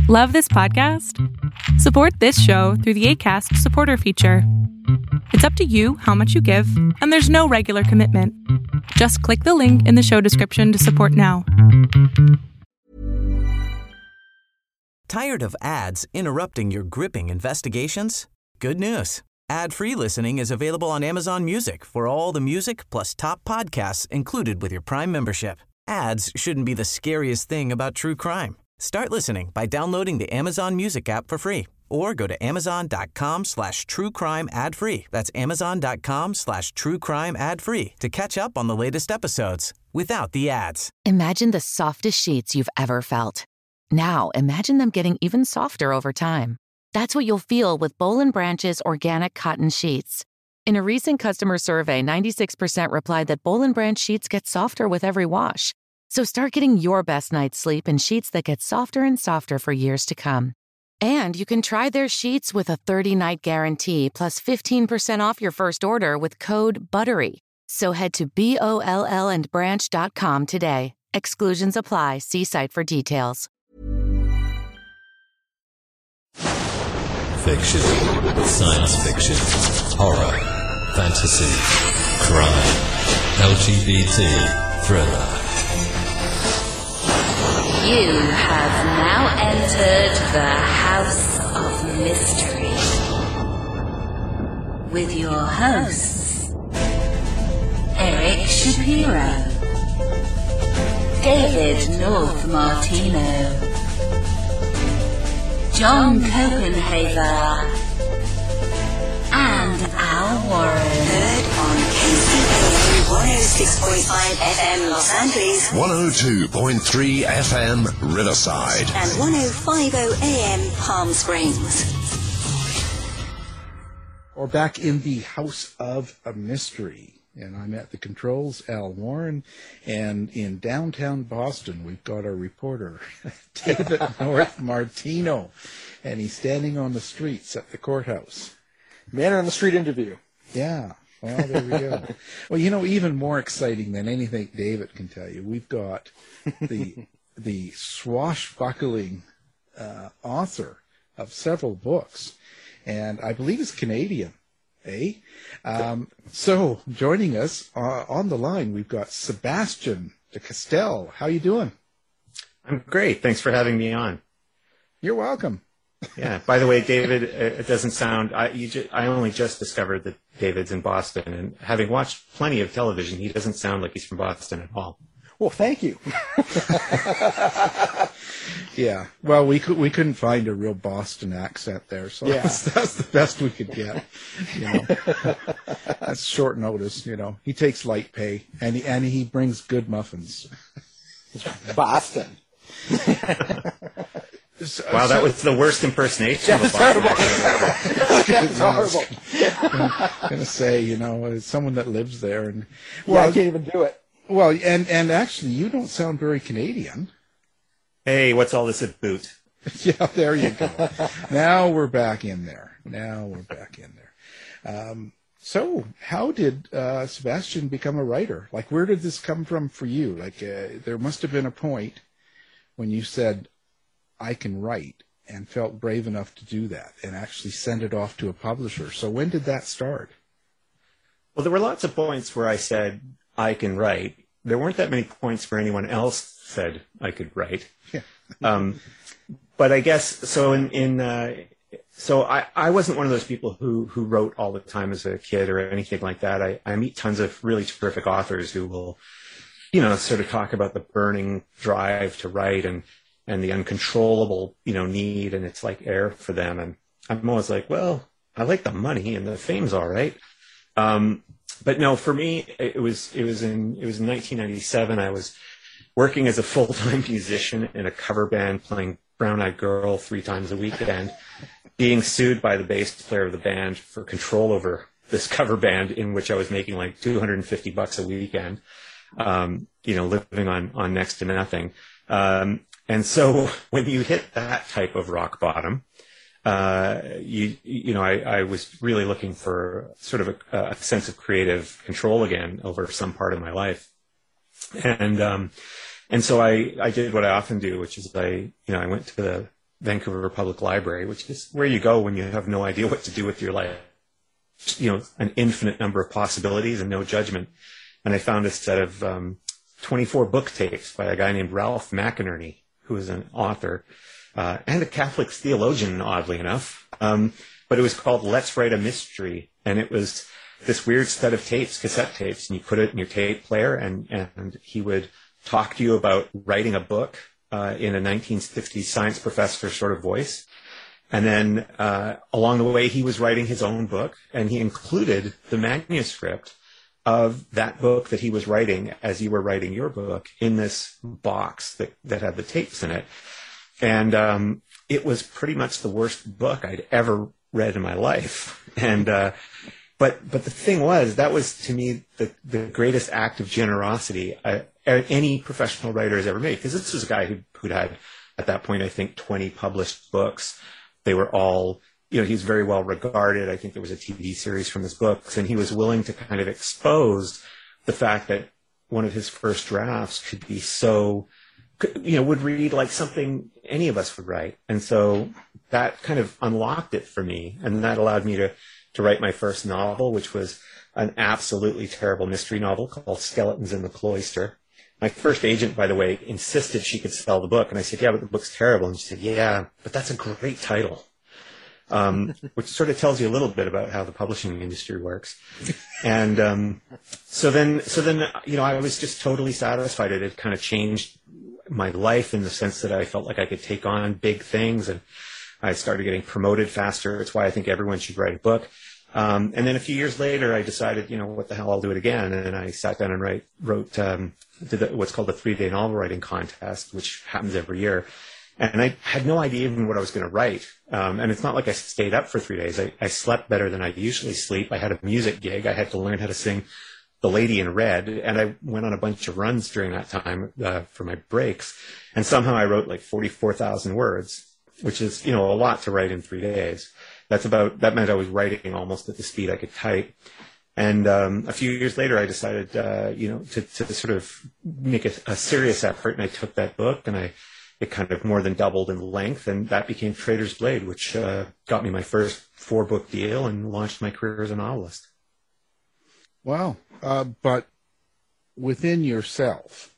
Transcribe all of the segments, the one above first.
Love this podcast? Support this show through the Acast supporter feature. It's up to you how much you give, and there's no regular commitment. Just click the link in the show description to support now. Tired of ads interrupting your gripping investigations? Good news. Ad-free listening is available on Amazon Music for all the music plus top podcasts included with your Prime membership. Ads shouldn't be the scariest thing about true crime. Start listening by downloading the Amazon Music app for free or go to amazon.com/truecrime ad-free. That's amazon.com/truecrime ad-free to catch up on the latest episodes without the ads. Imagine the softest sheets you've ever felt. Now imagine them getting even softer over time. That's what you'll feel with Boll & Branch's organic cotton sheets. In a recent customer survey, 96% replied that Boll & Branch sheets get softer with every wash. So start getting your best night's sleep in sheets that get softer and softer for years to come. And you can try their sheets with a 30-night guarantee plus 15% off your first order with code BUTTERY. So head to BOLLandbranch.com today. Exclusions apply. See site for details. Fiction, science fiction, horror, fantasy, crime, LGBT, thriller. You have now entered the House of Mystery with your hosts, Eric Shapiro, David North Martino, John Copenhaver, and Al Warren. Heard on KCAA 106.5 FM Los Angeles, 102.3 FM Riverside, and 105.0 AM Palm Springs. We're back in the House of a Mystery. And I'm at the controls, Al Warren, and in downtown Boston, we've got our reporter, David North Martino, and he's standing on the streets at the courthouse. Man on the street interview. Yeah, well, there we go. Well, you know, even more exciting than anything David can tell you, we've got the swashbuckling author of several books, and I believe he's Canadian. So joining us on the line, we've got Sebastian de Castell. How you doing? I'm great. Thanks for having me on. You're welcome. Yeah. By the way, David, it doesn't sound. I only just discovered that David's in Boston, and having watched plenty of television, he doesn't sound like he's from Boston at all. Well, thank you. Yeah. Well, we couldn't find a real Boston accent there, so yeah. that's the best we could get. You know, that's short notice. You know, he takes light pay, and he brings good muffins. Boston. Wow, that was the worst impersonation. That was terrible. That's horrible. I'm going to say, you know, it's someone that lives there, and well, I can't even do it. Well, and actually, you don't sound very Canadian. Hey, what's all this at boot? Yeah, there you go. Now we're back in there. So, how did Sebastian become a writer? Like, where did this come from for you? Like, there must have been a point when you said, I can write, and felt brave enough to do that, and actually send it off to a publisher. So when did that start? Well, there were lots of points where I said, I can write. There weren't that many points where anyone else said I could write. Yeah. But I guess, so so I wasn't one of those people who wrote all the time as a kid or anything like that. I meet tons of really terrific authors who will, you know, sort of talk about the burning drive to write and the uncontrollable, you know, need, and it's like air for them. And I'm always like, well, I like the money and the fame's all right. But no, for me, it was in 1997. I was working as a full-time musician in a cover band, playing Brown Eyed Girl 3 times a weekend, being sued by the bass player of the band for control over this cover band, in which I was making like $250 a weekend, you know, living on next to nothing. And so when you hit that type of rock bottom, you know, I was really looking for sort of a sense of creative control again over some part of my life. And so I did what I often do, which is I went to Vancouver Public Library, which is where you go when you have no idea what to do with your life. You know, an infinite number of possibilities and no judgment. And I found a set of 24 book tapes by a guy named Ralph McInerney, who is an author and a Catholic theologian, oddly enough. But it was called Let's Write a Mystery. And it was this weird set of tapes, cassette tapes, and you put it in your tape player, and he would talk to you about writing a book in a 1960s science professor sort of voice. And then along the way, he was writing his own book, and he included the manuscript of that book that he was writing as you were writing your book in this box that had the tapes in it. And it was pretty much the worst book I'd ever read in my life. And but the thing was, that was to me the greatest act of generosity any professional writer has ever made, because this was a guy who'd had at that point, I think, 20 published books. They were all, you know, he's very well regarded. I think there was a TV series from his books, and he was willing to kind of expose the fact that one of his first drafts could be so, you know, would read like something any of us would write. And so that kind of unlocked it for me, and that allowed me to write my first novel, which was an absolutely terrible mystery novel called Skeletons in the Cloister. My first agent, by the way, insisted she could sell the book. And I said, yeah, but the book's terrible. And she said, yeah, but that's a great title. Which sort of tells you a little bit about how the publishing industry works. And so then, you know, I was just totally satisfied. It had kind of changed my life in the sense that I felt like I could take on big things, and I started getting promoted faster. It's why I think everyone should write a book. And then a few years later, I decided, you know, what the hell, I'll do it again. And I sat down and wrote what's called the 3-day novel writing contest, which happens every year. And I had no idea even what I was going to write. And it's not like I stayed up for 3 days. I slept better than I usually sleep. I had a music gig. I had to learn how to sing The Lady in Red. And I went on a bunch of runs during that time for my breaks. And somehow I wrote like 44,000 words, which is, you know, a lot to write in 3 days. That meant I was writing almost at the speed I could type. And a few years later, I decided, you know, to sort of make a serious effort. And I took that book, and it kind of more than doubled in length, and that became Trader's Blade, which got me my first 4-book deal and launched my career as a novelist. Wow. But within yourself,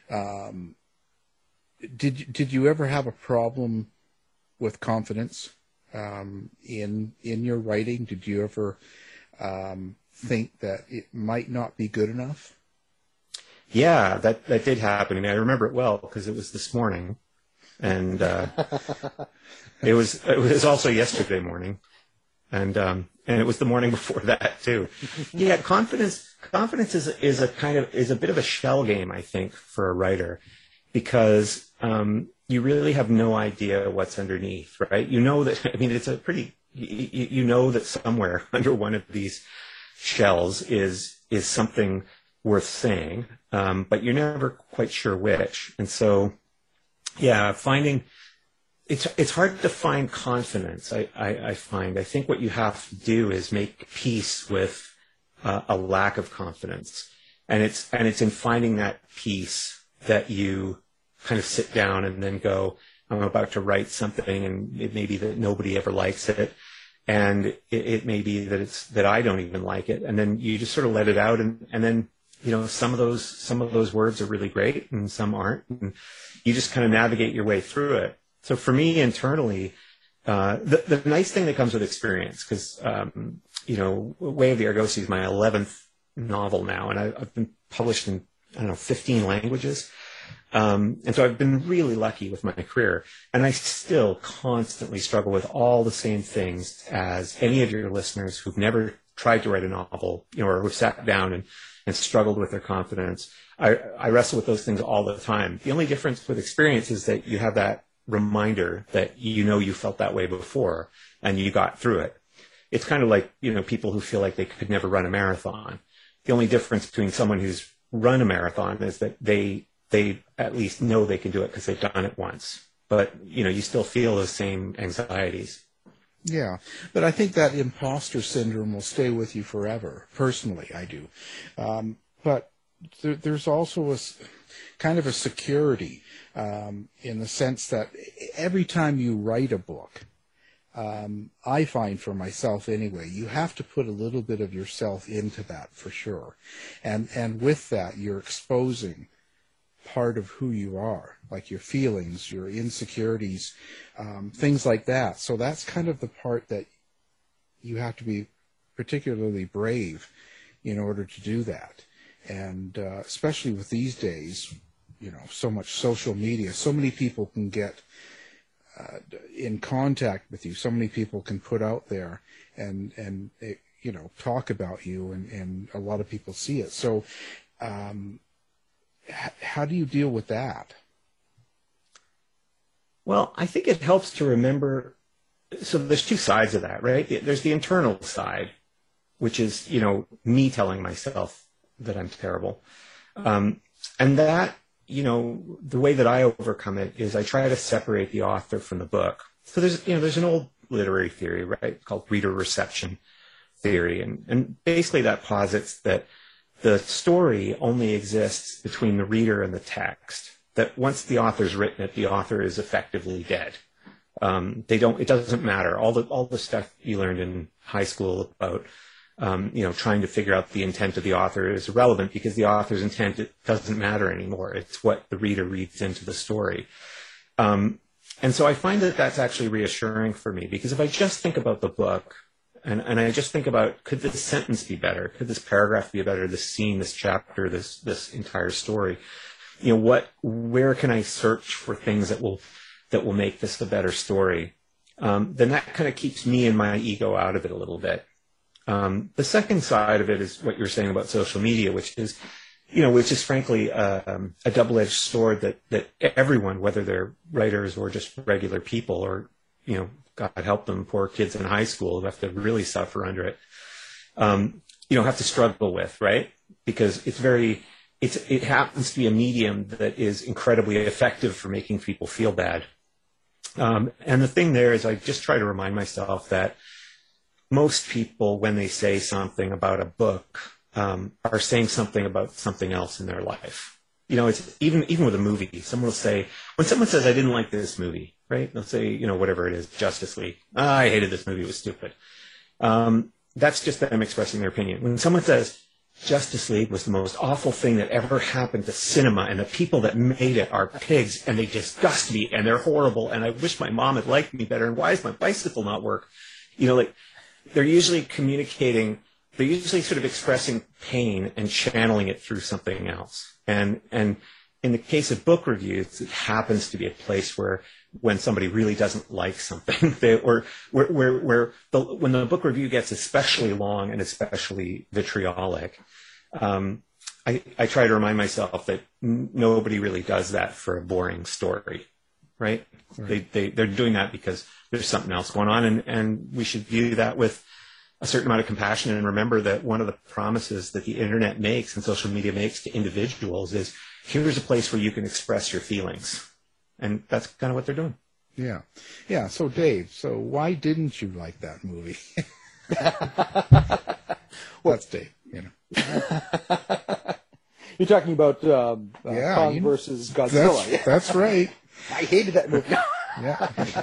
did you ever have a problem with confidence in your writing? Did you ever think that it might not be good enough? Yeah, that did happen. I mean, I remember it well because it was this morning, and it was also yesterday morning, and it was the morning before that too. Yeah, confidence is a bit of a shell game, I think, for a writer, because you really have no idea what's underneath, right? You know that, I mean, it's a pretty, you know that somewhere under one of these shells is something worth saying, but you're never quite sure which. And so, yeah, it's hard to find confidence. I find. I think what you have to do is make peace with a lack of confidence, and it's in finding that peace that you kind of sit down and then go, I'm about to write something, and it may be that nobody ever likes it, and it may be that I don't even like it, and then you just sort of let it out, and then, you know, some of those words are really great and some aren't, and you just kind of navigate your way through it. So for me internally, the nice thing that comes with experience, because you know, Way of the Argosy is my 11th novel now, and I've been published in, I don't know, 15 languages. And so I've been really lucky with my career, and I still constantly struggle with all the same things as any of your listeners who've never tried to write a novel, you know, or who've sat down and struggled with their confidence. I wrestle with those things all the time. The only difference with experience is that you have that reminder that, you know, you felt that way before and you got through it. It's kind of like, you know, people who feel like they could never run a marathon. The only difference between someone who's run a marathon is that they at least know they can do it because they've done it once. But, you know, you still feel those same anxieties. Yeah, but I think that imposter syndrome will stay with you forever. Personally, I do. But there's also kind of a security in the sense that every time you write a book, I find for myself anyway, you have to put a little bit of yourself into that for sure. And with that, you're exposing part of who you are, like your feelings, your insecurities, things like that. So that's kind of the part that you have to be particularly brave in order to do that. And especially with these days, you know, so much social media, so many people can get in contact with you, so many people can put out there and you know, talk about you, and a lot of people see it. So how do you deal with that? Well, I think it helps to remember, so there's two sides of that, right? There's the internal side, which is, you know, me telling myself that I'm terrible. And that, you know, the way that I overcome it is I try to separate the author from the book. So there's an old literary theory, right, called reader reception theory. And basically that posits that the story only exists between the reader and the text, that once the author's written it, the author is effectively dead. It doesn't matter. All the stuff you learned in high school about, you know, trying to figure out the intent of the author is irrelevant, because the author's intent, it doesn't matter anymore. It's what the reader reads into the story. And so I find that that's actually reassuring for me, because if I just think about the book, and I just think about, could this sentence be better? Could this paragraph be better? This scene, this chapter, this entire story? You know, where can I search for things that will make this a better story? Then that kind of keeps me and my ego out of it a little bit. The second side of it is what you're saying about social media, which is frankly a double-edged sword that everyone, whether they're writers or just regular people, or, you know, God help them, poor kids in high school who have to really suffer under it, have to struggle with, right? Because it happens to be a medium that is incredibly effective for making people feel bad. And the thing there is, I just try to remind myself that most people, when they say something about a book, are saying something about something else in their life. You know, it's even with a movie. Someone will say, when someone says, I didn't like this movie, right? They'll say, you know, whatever it is, Justice League. I hated this movie. It was stupid. That's just them expressing their opinion. When someone says, Justice League was the most awful thing that ever happened to cinema, and the people that made it are pigs, and they disgust me, and they're horrible, and I wish my mom had liked me better, and why does my bicycle not work? You know, like, they're usually sort of expressing pain and channeling it through something else. And in the case of book reviews, it happens to be a place where, when somebody really doesn't like something, when the book review gets especially long and especially vitriolic, I try to remind myself that nobody really does that for a boring story, right? They're doing that because there's something else going on, and we should view that with a certain amount of compassion, and remember that one of the promises that the internet makes and social media makes to individuals is, here's a place where you can express your feelings. And that's kind of what they're doing. Yeah. Yeah. So Dave, why didn't you like that movie? That's Dave, you know. You're talking about Kong versus Godzilla. That's right. I hated that movie. Yeah.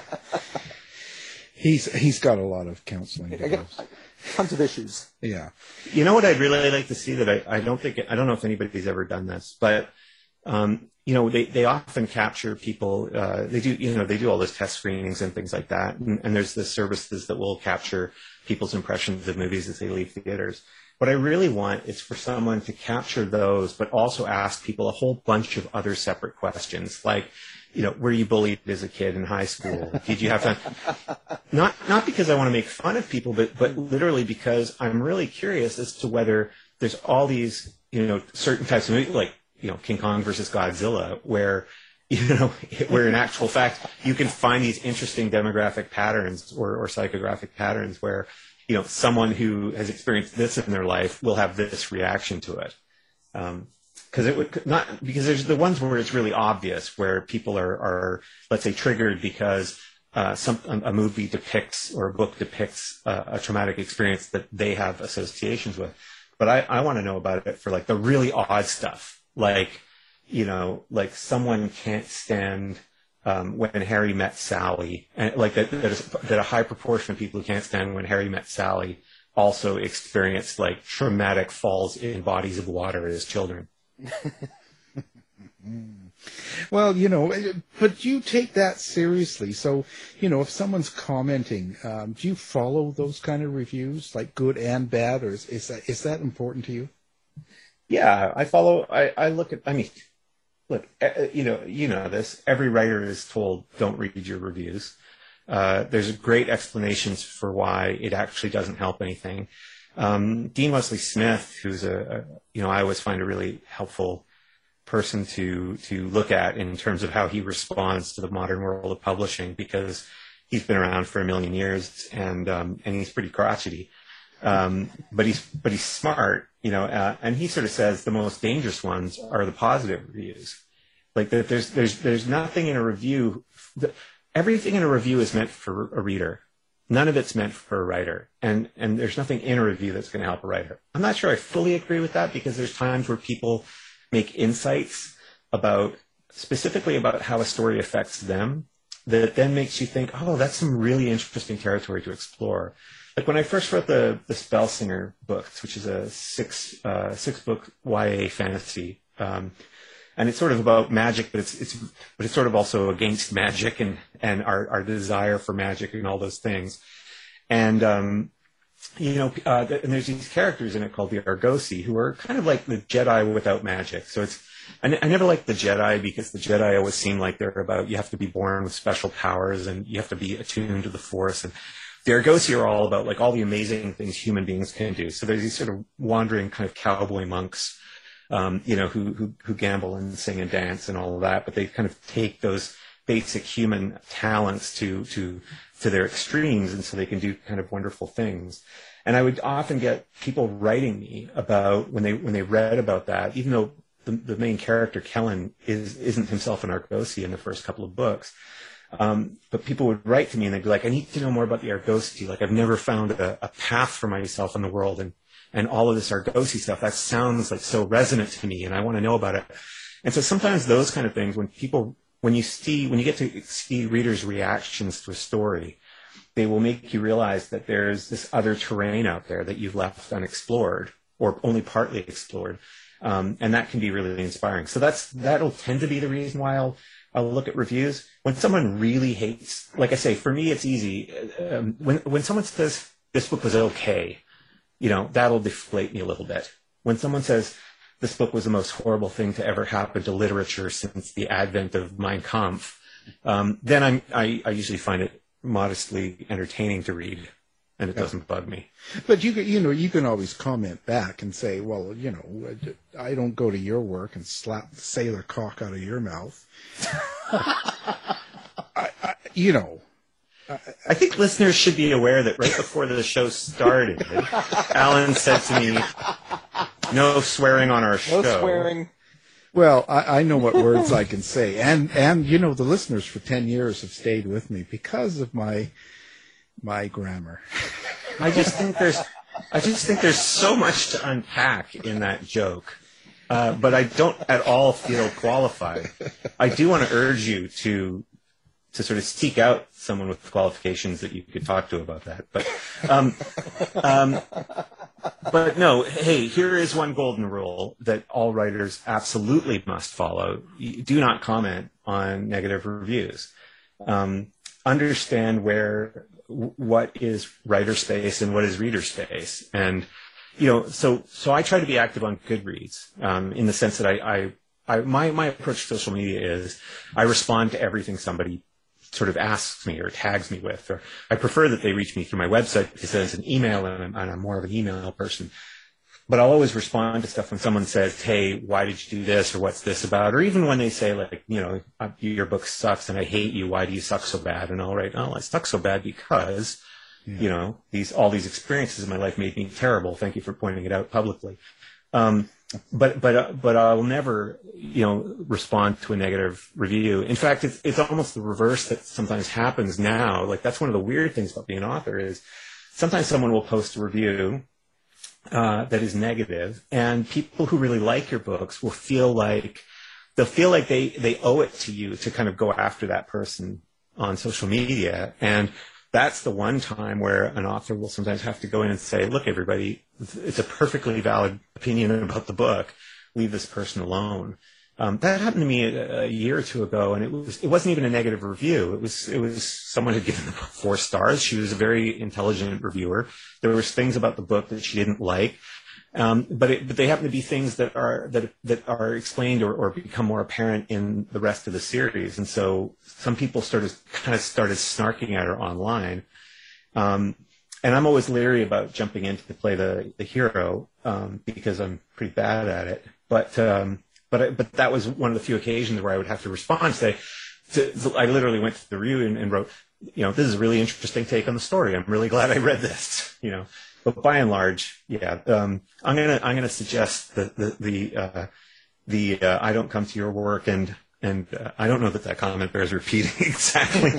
He's got a lot of counseling to do. Tons of issues. Yeah. You know what I'd really like to see that I don't know if anybody's ever done this, but you know, they often capture people. They do all those test screenings and things like that, and there's the services that will capture people's impressions of movies as they leave theaters. What I really want is for someone to capture those, but also ask people a whole bunch of other separate questions, like, you know, were you bullied as a kid in high school? Did you have fun? Not because I want to make fun of people, but literally because I'm really curious as to whether there's all these, you know, certain types of movies, like, you know, King Kong versus Godzilla, where, you know, where in actual fact you can find these interesting demographic patterns or psychographic patterns where, you know, someone who has experienced this in their life will have this reaction to it. Because there's the ones where it's really obvious, where people are let's say triggered because a movie depicts or a book depicts a traumatic experience that they have associations with. But I want to know about it for like the really odd stuff, like, like someone can't stand When Harry Met Sally, and like that a high proportion of people who can't stand When Harry Met Sally also experienced like traumatic falls in bodies of water as children. Well, but you take that seriously. So, if someone's commenting, do you follow those kind of reviews, like good and bad, or is that important to you? Yeah, I follow. I look at. I mean, look, this. Every writer is told, don't read your reviews. There's great explanations for why it actually doesn't help anything. Dean Wesley Smith, who's I always find a really helpful person to look at in terms of how he responds to the modern world of publishing, because he's been around for a million years and he's pretty crotchety. But he's smart, and he sort of says the most dangerous ones are the positive reviews. Like that there's nothing in a review. Everything in a review is meant for a reader. None of it's meant for a writer. And there's nothing in a review that's going to help a writer. I'm not sure I fully agree with that, because there's times where people make insights specifically about how a story affects them, that then makes you think, oh, that's some really interesting territory to explore. Like when I first wrote the Spellsinger books, which is a six book YA fantasy, and it's sort of about magic, but it's sort of also against magic and our desire for magic and all those things. And and there's these characters in it called the Argosy, who are kind of like the Jedi without magic. So I never liked the Jedi, because the Jedi always seem like they're about, you have to be born with special powers and you have to be attuned to the Force. And the Argosy are all about like all the amazing things human beings can do. So there's these sort of wandering kind of cowboy monks, who gamble and sing and dance and all of that, but they kind of take those basic human talents to their extremes, and so they can do kind of wonderful things. And I would often get people writing me about when they read about that, even though the main character Kellen isn't himself an Argosy in the first couple of books, but people would write to me and they'd be like, I need to know more about the Argosy. Like, I've never found a path for myself in the world, and all of this Argosy stuff, that sounds like so resonant to me, and I want to know about it. And so sometimes those kind of things, when you get to see readers' reactions to a story, they will make you realize that there's this other terrain out there that you've left unexplored or only partly explored. And that can be really inspiring. So that'll tend to be the reason why I'll look at reviews. When someone really hates, like I say, for me, it's easy. When someone says this book was okay, that'll deflate me a little bit. When someone says this book was the most horrible thing to ever happen to literature since the advent of Mein Kampf, then I usually find it modestly entertaining to read, and it doesn't bug me. But you can always comment back and say, well, I don't go to your work and slap the sailor cock out of your mouth. I think listeners should be aware that right before the show started, Alan said to me, no swearing on our show. No swearing. Well, I know what words I can say. And the listeners for 10 years have stayed with me because of my grammar. I just think there's so much to unpack in that joke. But I don't at all feel qualified. I do want to urge you to sort of seek out someone with qualifications that you could talk to about that. But no, hey, here is one golden rule that all writers absolutely must follow. Do not comment on negative reviews. Understand what is writer space and what is reader space. And, so I try to be active on Goodreads, in the sense that my approach to social media is I respond to everything somebody sort of asks me or tags me with, or I prefer that they reach me through my website because it's an email, and I'm more of an email person. But I'll always respond to stuff when someone says, hey, why did you do this, or what's this about? Or even when they say, like, your book sucks and I hate you, why do you suck so bad? And I'll write, oh, I suck so bad because, all these experiences in my life made me terrible. Thank you for pointing it out publicly. But I'll never, respond to a negative review. In fact, it's almost the reverse that sometimes happens now. Like, that's one of the weird things about being an author is sometimes someone will post a review that is negative, and people who really like your books will feel like they'll feel like they owe it to you to kind of go after that person on social media. And that's the one time where an author will sometimes have to go in and say, look, everybody, it's a perfectly valid opinion about the book. Leave this person alone. That happened to me a year or two ago, and it wasn't even a negative review. It was someone had given the book 4 stars. She was a very intelligent reviewer. There was things about the book that she didn't like, but they happen to be things that are explained or become more apparent in the rest of the series. And so some people started snarking at her online. And I'm always leery about jumping in to play the hero because I'm pretty bad at it. But that was one of the few occasions where I would have to respond. I literally went to the review and wrote, this is a really interesting take on the story. I'm really glad I read this. But by and large, yeah, I'm gonna suggest the I don't come to your work and I don't know that comment bears repeating exactly.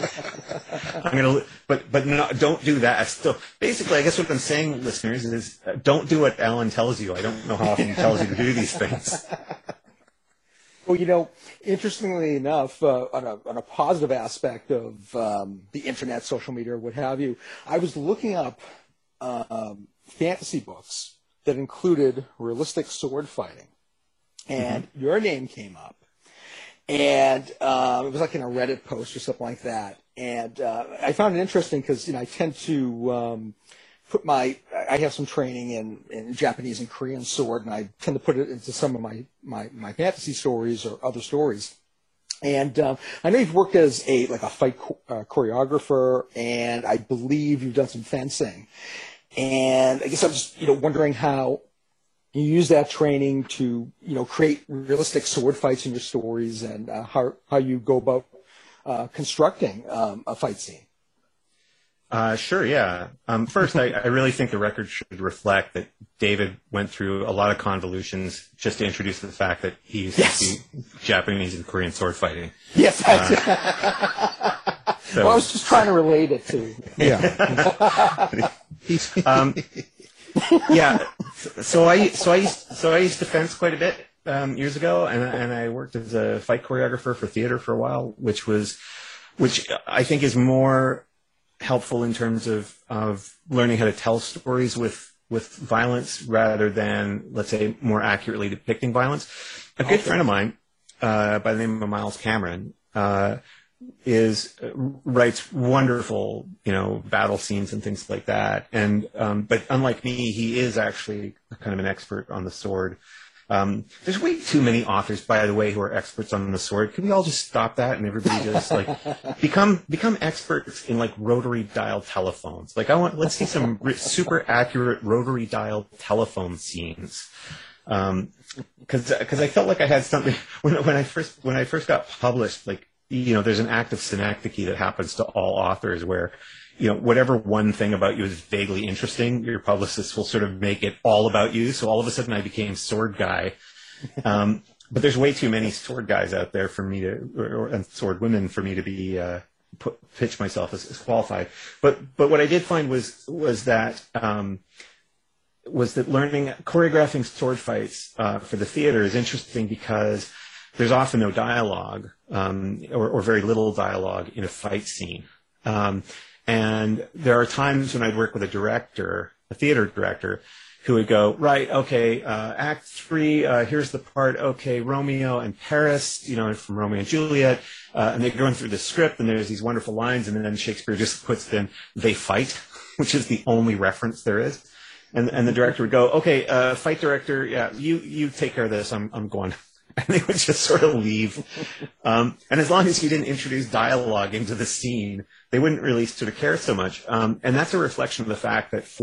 But no, don't do that. Still, basically, I guess what I'm saying, listeners, is don't do what Alan tells you. I don't know how often he tells you to do these things. Well, interestingly enough, on a positive aspect of the internet, social media, what have you, I was looking up fantasy books that included realistic sword fighting, and your name came up. And it was like in a Reddit post or something like that. And I found it interesting because, I tend to I have some training in Japanese and Korean sword, and I tend to put it into some of my fantasy stories or other stories. And I know you've worked as a fight choreographer, and I believe you've done some fencing. And I guess I'm just, wondering how you use that training to, create realistic sword fights in your stories, and how you go about constructing a fight scene. Sure, yeah. First, I really think the record should reflect that David went through a lot of convolutions just to introduce the fact that he used to do Japanese and Korean sword fighting. Yes, so, well, I was just trying to relate it to. Yeah. Yeah. So I used to fence quite a bit years ago, and I worked as a fight choreographer for theater for a while, which I think is more helpful in terms of learning how to tell stories with violence rather than, let's say, more accurately depicting violence. A good friend of mine by the name of Miles Cameron writes wonderful, battle scenes and things like that. And but unlike me, he is actually kind of an expert on the sword. There's way too many authors, by the way, who are experts on the sword. Can we all just stop that and everybody just become experts in rotary dial telephones? Let's see some super accurate rotary dial telephone scenes. Because I felt like I had something when I first got published. There's an act of synecdoche that happens to all authors where, whatever one thing about you is vaguely interesting, your publicist will sort of make it all about you. So all of a sudden I became sword guy. But there's way too many sword guys out there for me and sword women for me to be, pitch myself as qualified. But what I did find was that learning, choreographing sword fights, for the theater is interesting because there's often no dialogue, or very little dialogue in a fight scene. And there are times when I'd work with a theater director, who would go, right, okay, Act 3, here's the part, okay, Romeo and Paris, from Romeo and Juliet, and they're going through the script, and there's these wonderful lines, and then Shakespeare just puts in, they fight, which is the only reference there is. And the director would go, okay, fight director, yeah, you take care of this, I'm going. And they would just sort of leave. And as long as you didn't introduce dialogue into the scene, they wouldn't really sort of care so much. And that's a reflection of the fact that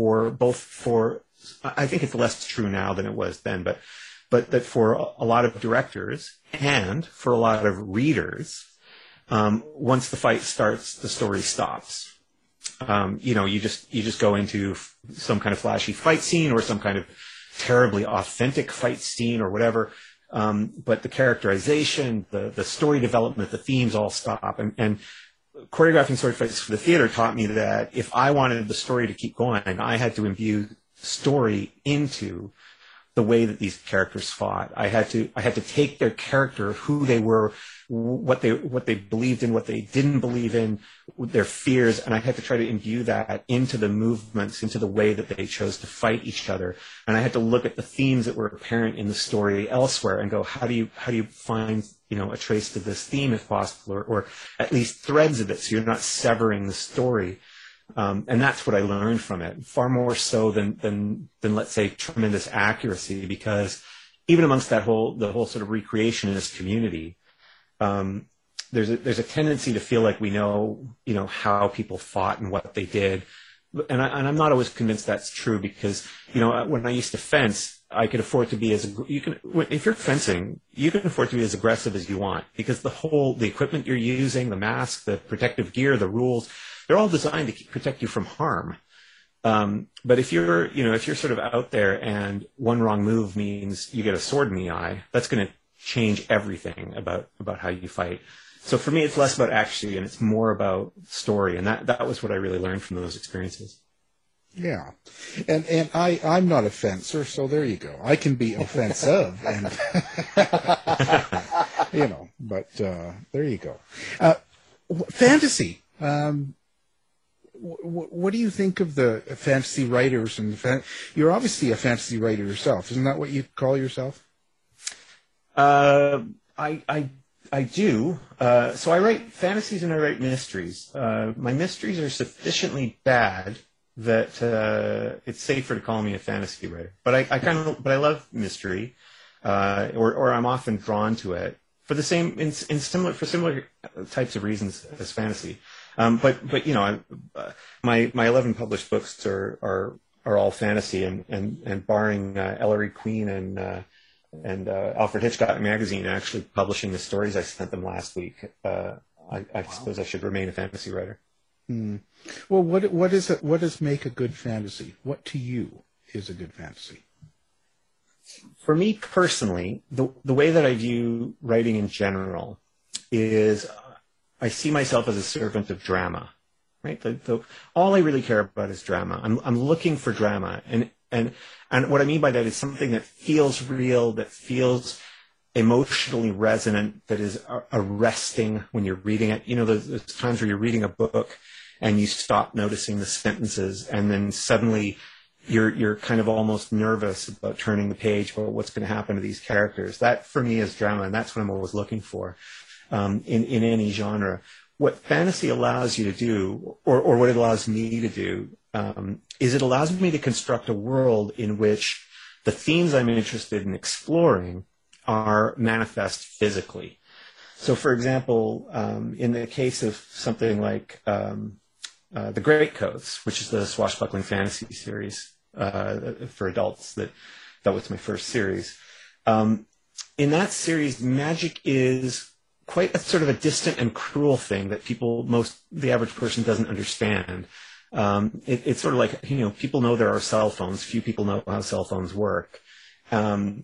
I think it's less true now than it was then, but that for a lot of directors and for a lot of readers, once the fight starts, the story stops. You just go into some kind of flashy fight scene or some kind of terribly authentic fight scene or whatever. But the characterization, the story development, the themes all stop. And choreographing sword fights for the theater taught me that if I wanted the story to keep going, I had to imbue story into the way that these characters fought. I had to take their character, who they were, what they believed in, what they didn't believe in, their fears, and I had to try to imbue that into the movements, into the way that they chose to fight each other. And I had to look at the themes that were apparent in the story elsewhere and go, how do you find, a trace to this theme if possible, or at least threads of it, so you're not severing the story. And that's what I learned from it, far more so than let's say tremendous accuracy, because even amongst the whole sort of recreationist community, there's a tendency to feel like we know how people fought and what they did, and I'm not always convinced that's true, because when I used to fence, I could afford to be if you're fencing, you can afford to be as aggressive as you want, because the equipment you're using, the mask, the protective gear, the rules, they're all designed to protect you from harm. But if you're sort of out there and one wrong move means you get a sword in the eye, that's going to change everything about how you fight. So for me, it's less about action and it's more about story. And that was what I really learned from those experiences. Yeah. And I'm not a fencer, so there you go. I can be offensive and, but there you go. Fantasy. What do you think of the fantasy writers? You're obviously a fantasy writer yourself. Isn't that what you call yourself? I do. So I write fantasies and I write mysteries. My mysteries are sufficiently bad that it's safer to call me a fantasy writer. But I love mystery, or I'm often drawn to it for similar types of reasons as fantasy. But my 11 published books are all fantasy, and barring Ellery Queen and Alfred Hitchcock Magazine actually publishing the stories I sent them last week, I suppose I should remain a fantasy writer. Well, what does make a good fantasy? What to you is a good fantasy? For me personally, the way that I view writing in general is I see myself as a servant of drama, right? All I really care about is drama. I'm looking for drama, and what I mean by that is something that feels real, that feels emotionally resonant, that is arresting when you're reading it. There's times where you're reading a book and you stop noticing the sentences, and then suddenly you're kind of almost nervous about turning the page about what's going to happen to these characters. That for me is drama, and that's what I'm always looking for. In any genre. What fantasy allows you to do, or what it allows me to do, is it allows me to construct a world in which the themes I'm interested in exploring are manifest physically. So, for example, in the case of something like The Greatcoats, which is the swashbuckling fantasy series for adults, that was my first series. In that series, magic is quite a sort of a distant and cruel thing that the average person doesn't understand. It's sort of like, people know there are cell phones. Few people know how cell phones work. And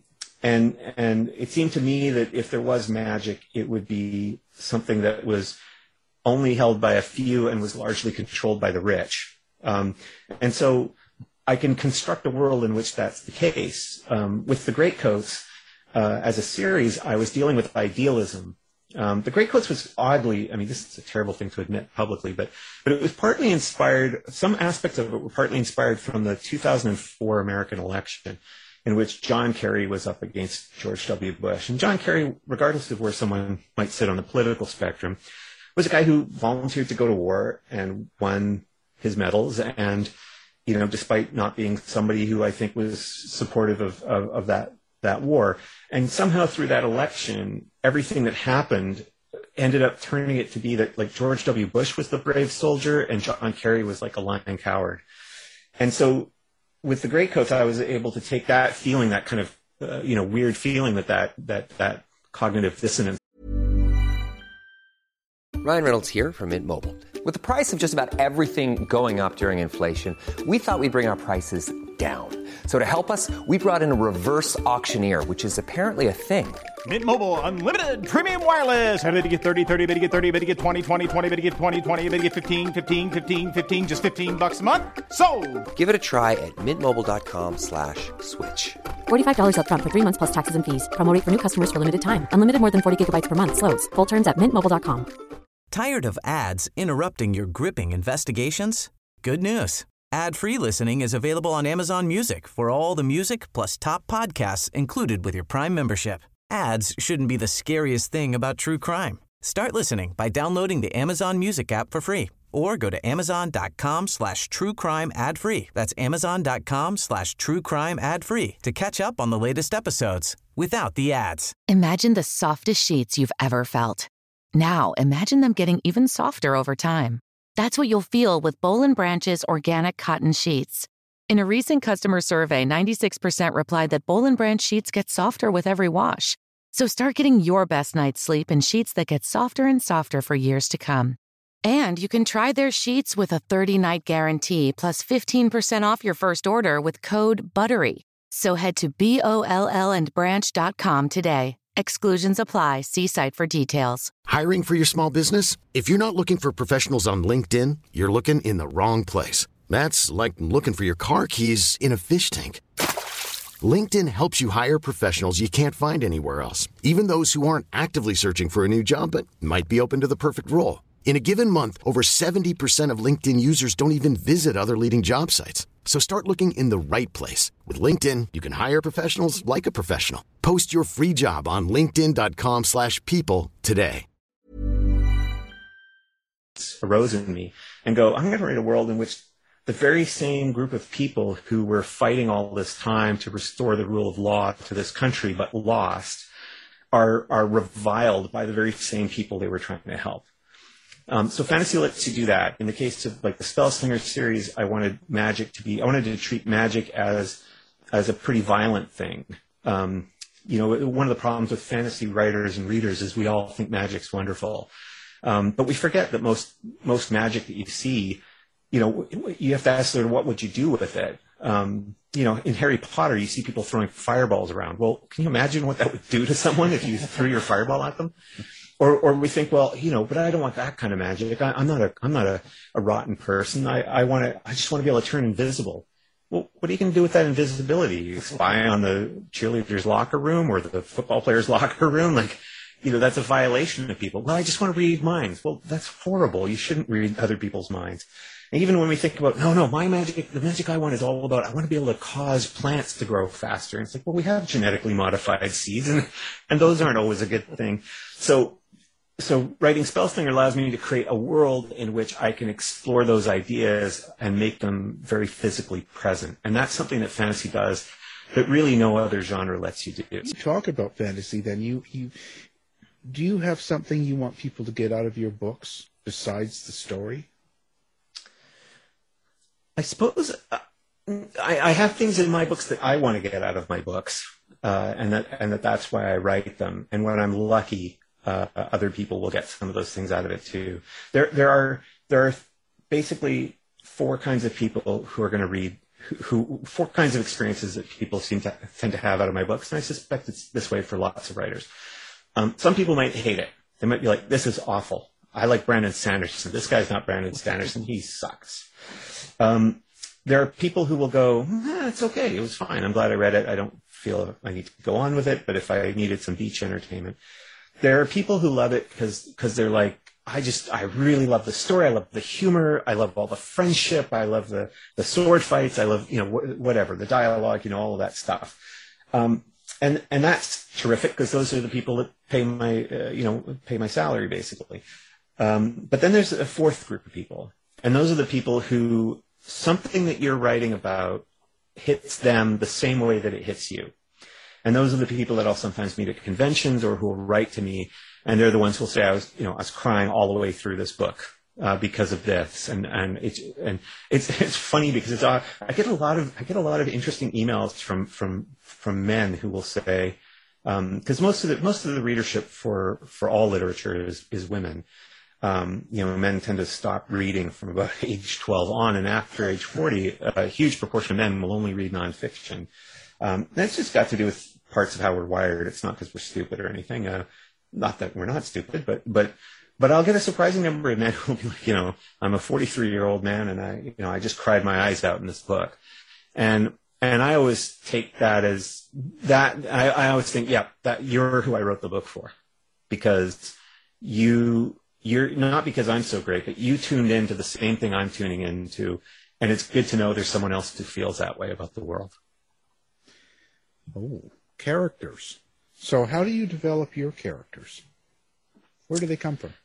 it seemed to me that if there was magic, it would be something that was only held by a few and was largely controlled by the rich. And so I can construct a world in which that's the case. With The Greatcoats, as a series, I was dealing with idealism. The Greatcoats was oddly, this is a terrible thing to admit publicly, but it was partly inspired, some aspects of it were partly inspired from the 2004 American election, in which John Kerry was up against George W. Bush. And John Kerry, regardless of where someone might sit on the political spectrum, was a guy who volunteered to go to war and won his medals, and, despite not being somebody who I think was supportive of that war. And somehow through that election, everything that happened ended up turning it to be that, like, George W. Bush was the brave soldier and John Kerry was like a lying coward. And so with The Greatcoats, I was able to take that feeling, that kind of, weird feeling, that cognitive dissonance. Ryan Reynolds here from Mint Mobile. With the price of just about everything going up during inflation, we thought we'd bring our prices down. So to help us, we brought in a reverse auctioneer, which is apparently a thing. Mint Mobile Unlimited Premium Wireless. How to get 30, 30, bit to get 30, bit to get 20, 20, 20, bit to get 20, 20, bit to get 15, 15, 15, 15, just $15 a month? Sold! Give it a try at mintmobile.com/switch. $45 up front for 3 months plus taxes and fees. Promo rate for new customers for limited time. Unlimited more than 40 gigabytes per month. Slows full terms at mintmobile.com. Tired of ads interrupting your gripping investigations? Good news. Ad-free listening is available on Amazon Music for all the music plus top podcasts included with your Prime membership. Ads shouldn't be the scariest thing about true crime. Start listening by downloading the Amazon Music app for free or go to amazon.com/truecrime ad-free. That's amazon.com/truecrime ad-free to catch up on the latest episodes without the ads. Imagine the softest sheets you've ever felt. Now imagine them getting even softer over time. That's what you'll feel with Boll & Branch's organic cotton sheets. In a recent customer survey, 96% replied that Boll & Branch sheets get softer with every wash. So start getting your best night's sleep in sheets that get softer and softer for years to come. And you can try their sheets with a 30-night guarantee plus 15% off your first order with code BUTTERY. So head to BOLLandbranch.com today. Exclusions apply. See site for details. Hiring for your small business? If you're not looking for professionals on LinkedIn, you're looking in the wrong place. That's like looking for your car keys in a fish tank. LinkedIn helps you hire professionals you can't find anywhere else, even those who aren't actively searching for a new job but might be open to the perfect role. In a given month, over 70% of LinkedIn users don't even visit other leading job sites. So start looking in the right place. With LinkedIn, you can hire professionals like a professional. Post your free job on linkedin.com/people today. Arose in me and go, I'm going to write a world in which the very same group of people who were fighting all this time to restore the rule of law to this country but lost are reviled by the very same people they were trying to help. So fantasy lets you do that. In the case of like the Spellslinger series, I wanted to treat magic as a pretty violent thing. One of the problems with fantasy writers and readers is we all think magic's wonderful. But we forget that most magic that you see, you have to ask them, what would you do with it? In Harry Potter, you see people throwing fireballs around. Well, can you imagine what that would do to someone if you threw your fireball at them? Or we think, well, but I don't want that kind of magic. I'm not a rotten person. I just want to be able to turn invisible. Well, what are you going to do with that invisibility? You spy on the cheerleader's locker room or the football player's locker room? That's a violation of people. Well, I just want to read minds. Well, that's horrible. You shouldn't read other people's minds. And even when we think about, no, my magic, the magic I want is all about, I want to be able to cause plants to grow faster. And it's like, well, we have genetically modified seeds, and those aren't always a good thing. So writing Spellslinger allows me to create a world in which I can explore those ideas and make them very physically present. And that's something that fantasy does that really no other genre lets you do. You talk about fantasy, then do you have something you want people to get out of your books besides the story? I suppose I have things in my books that I want to get out of my books, and that's why I write them. And when I'm lucky, other people will get some of those things out of it too. There are basically four kinds of people who are going to read, four kinds of experiences that people tend to have out of my books, and I suspect it's this way for lots of writers. Some people might hate it. They might be like, "This is awful. I like Brandon Sanderson. This guy's not Brandon Sanderson. He sucks." There are people who will go, it's okay. It was fine. I'm glad I read it. I don't feel I need to go on with it, but if I needed some beach entertainment. There are people who love it because they're like, I really love the story. I love the humor. I love all the friendship. I love the sword fights. I love, whatever, the dialogue, all of that stuff. And that's terrific because those are the people that pay my salary basically. But then there's a fourth group of people. And those are the people who something that you're writing about hits them the same way that it hits you. And those are the people that I'll sometimes meet at conventions or who will write to me. And they're the ones who'll say, I was crying all the way through this book, because of this. And it's funny because I get a lot of interesting emails from men who will say, because most of the readership for all literature is women. Men tend to stop reading from about age 12 on, and after age 40, a huge proportion of men will only read nonfiction. That's just got to do with parts of how we're wired. It's not because we're stupid or anything. Not that we're not stupid, but I'll get a surprising number of men who will be like, I'm a 43-year-old man, and I just cried my eyes out in this book, and I always take that as that. I always think, that you're who I wrote the book for, because you're not because I'm so great, but you tuned into the same thing I'm tuning into, and it's good to know there's someone else who feels that way about the world. Oh, characters. So how do you develop your characters? Where do they come from?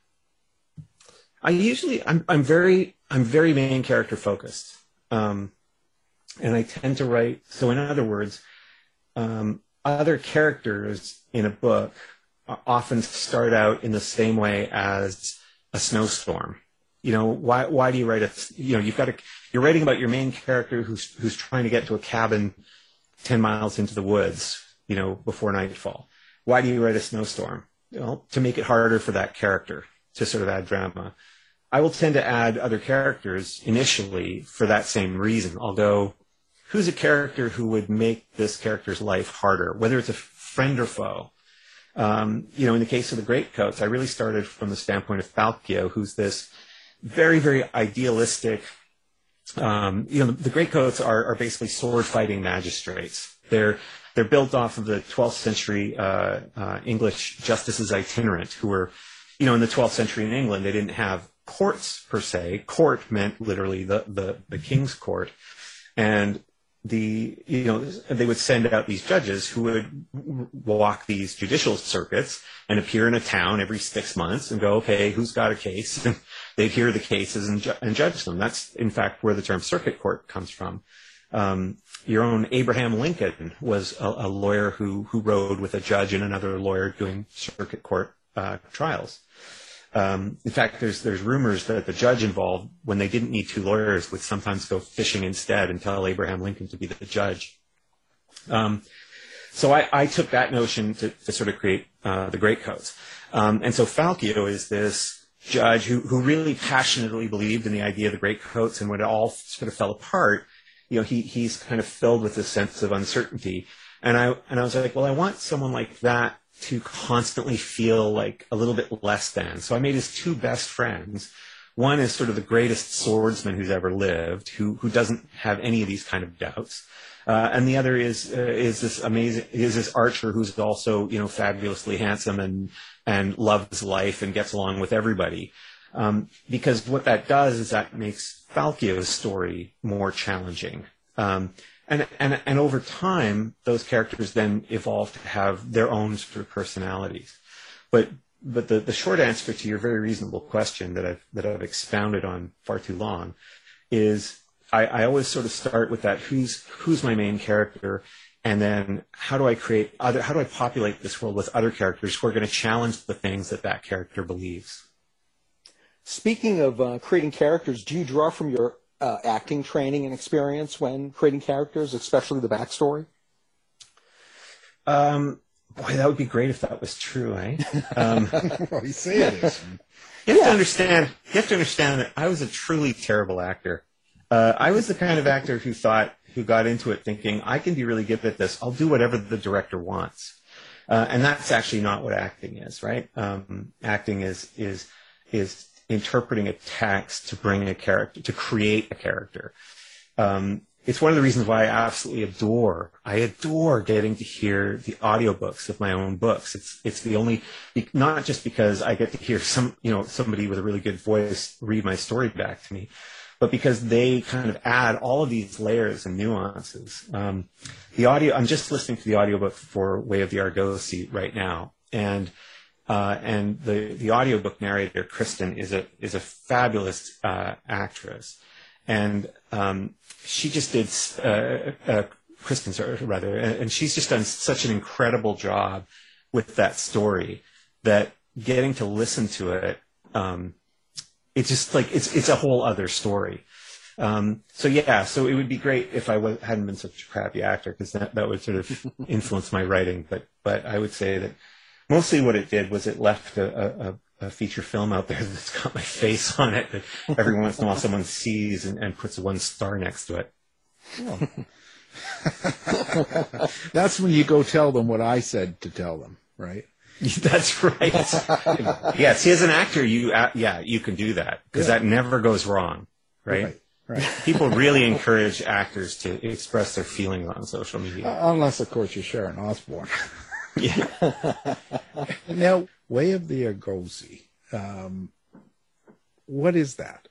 I'm very main character focused. And I tend to write, so in other words, other characters in a book often start out in the same way as a snowstorm. Why do you write you're writing about your main character who's trying to get to a cabin 10 miles into the woods, before nightfall. Why do you write a snowstorm? Well, to make it harder for that character, to sort of add drama. I will tend to add other characters initially for that same reason. I'll go, who's a character who would make this character's life harder, whether it's a friend or foe? In the case of the Greatcoats, I really started from the standpoint of Falkio, who's this very, very idealistic. The Greatcoats are basically sword-fighting magistrates. They're built off of the 12th century English justices itinerant, who were, in the 12th century in England, they didn't have courts per se. Court meant literally the king's court, and they would send out these judges who would walk these judicial circuits and appear in a town every 6 months and go, okay, who's got a case? And they'd hear the cases and judge them. That's, in fact, where the term circuit court comes from. Your own Abraham Lincoln was a lawyer who rode with a judge and another lawyer doing circuit court trials. In fact, there's rumors that the judge involved, when they didn't need two lawyers, would sometimes go fishing instead and tell Abraham Lincoln to be the judge. So I took that notion to sort of create the Greatcoats. And so Falkio is this judge who really passionately believed in the idea of the Greatcoats, and when it all sort of fell apart, he's kind of filled with this sense of uncertainty. And I was like, well, I want someone like that to constantly feel like a little bit less than. So I made his two best friends. One is sort of the greatest swordsman who's ever lived, who doesn't have any of these kind of doubts. And the other is this archer who's also, fabulously handsome and loves life and gets along with everybody. Because what that does is that makes Falkio's story more challenging. And over time, those characters then evolve to have their own sort of personalities. But the short answer to your very reasonable question that I've expounded on far too long is I always sort of start with that who's my main character, and then how do I populate this world with other characters who are going to challenge the things that character believes. Speaking of creating characters, do you draw from your acting training and experience when creating characters, especially the backstory? Boy, that would be great if that was true, eh? Well, you say it is. You have to understand that I was a truly terrible actor. I was the kind of actor who got into it thinking, I can be really good at this. I'll do whatever the director wants. And that's actually not what acting is, right? Acting is interpreting a text to bring a character, to create a character. It's one of the reasons why I absolutely adore getting to hear the audiobooks of my own books. It's the only, not just because I get to hear somebody with a really good voice read my story back to me, but because they kind of add all of these layers and nuances. The audio, I'm just listening to the audiobook for Way of the Argosy right now, and the audiobook narrator, Kristen, is a fabulous actress. And she just did, Kristen, rather, and she's just done such an incredible job with that story that getting to listen to it, it's just like, it's a whole other story. So it would be great if I hadn't been such a crappy actor, because that would sort of influence my writing. But I would say that mostly what it did was it left a feature film out there that's got my face on it that every once in a while someone sees and puts 1 star next to it. Oh. That's when you go tell them what I said to tell them, right? That's right. Yes, as an actor, you can do that because that never goes wrong, right? Right. People really encourage actors to express their feelings on social media. Unless, of course, you're Sharon Osbourne. Yeah. Now, Way of the Argosy. What is that?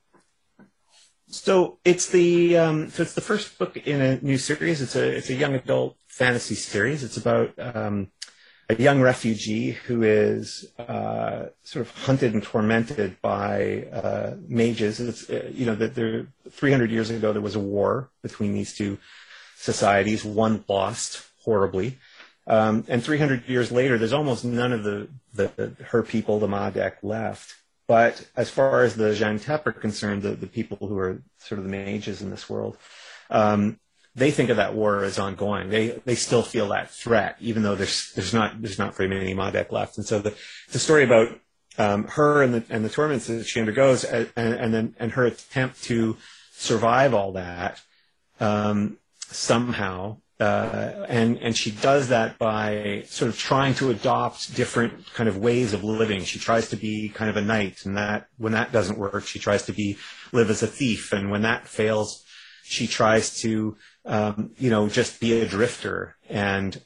So it's the first book in a new series. It's a young adult fantasy series. It's about a young refugee who is sort of hunted and tormented by mages. It's that 300 years ago there was a war between these two societies. One lost horribly, and 300 years later, there's almost none of her people, the Madek, left. But as far as the Jantep are concerned, the people who are sort of the mages in this world, they think of that war as ongoing. They still feel that threat, even though there's not very many Madek left. And so the story about her and the torments that she undergoes, and her attempt to survive all that somehow. And she does that by sort of trying to adopt different kind of ways of living. She tries to be kind of a knight, and when that doesn't work, she tries to live as a thief. And when that fails, she tries to, just be a drifter. And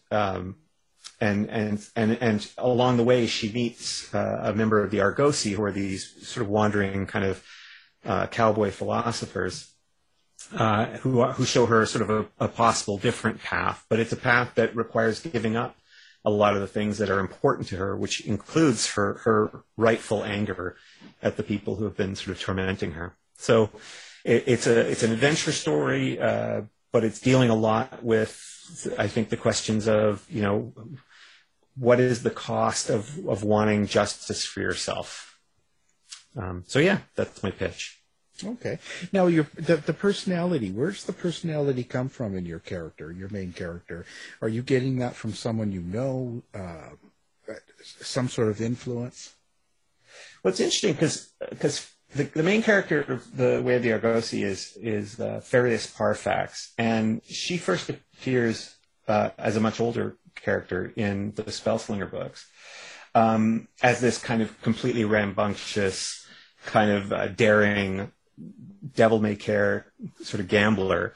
along the way, she meets a member of the Argosy, who are these sort of wandering kind of cowboy philosophers. Who show her sort of a possible different path, but it's a path that requires giving up a lot of the things that are important to her, which includes her rightful anger at the people who have been sort of tormenting her. So it's an adventure story, but it's dealing a lot with, I think, the questions of, what is the cost of wanting justice for yourself? That's my pitch. Okay. Now, the personality, where's the personality come from in your character, your main character? Are you getting that from someone you know, some sort of influence? Well, it's interesting because the main character of The Way of the Argosy is Farius Parfax, and she first appears as a much older character in the Spellslinger books, as this kind of completely rambunctious, kind of daring, devil-may-care sort of gambler,